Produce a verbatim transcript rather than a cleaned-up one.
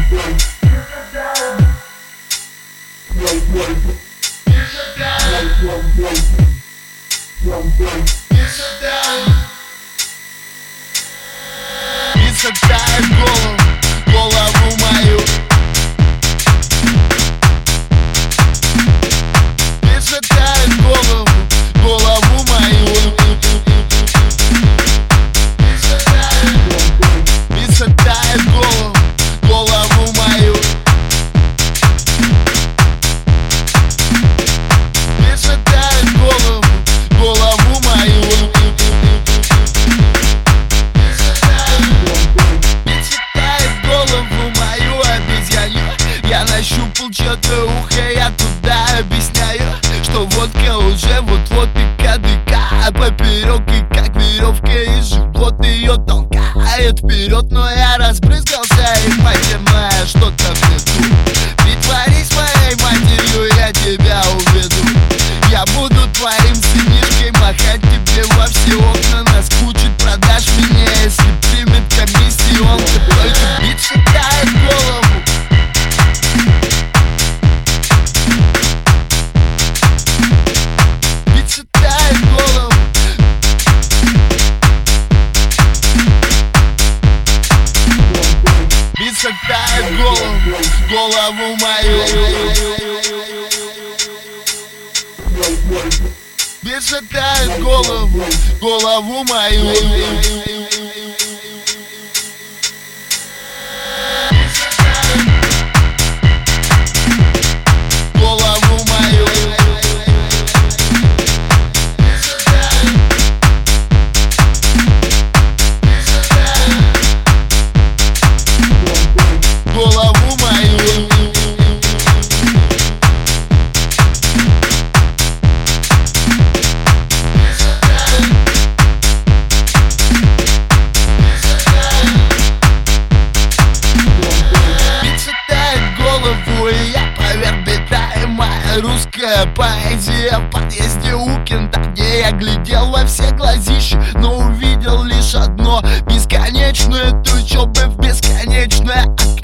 Высотает голову, голову мою. Высотает голову, голову мою. Высотает голову, голову мою. Высотает голову, голову мою. Я нащупал чьё-то ухо, я туда объясняю, что водка уже вот-вот и кадыка поперек, и как веревка из живот ее толкает вперед. Но я разбрызгался, и мать моя, что-то в лету. Притворись моей матерью, я тебя уведу. Я буду твоим сынишкой, махать тебе во все окна. Наскучит, продашь меня, если примет комиссион. Ты только бит считает голову. Высотает голову, голову мою. Высотает голову, голову мою. Голову мою. Голову мою. Высотает голову, и я поверх моя русская поэзия в подъезде у кента, где я глядел во все глазища, но увидел лишь одно: бесконечную тучу в бесконечное окно.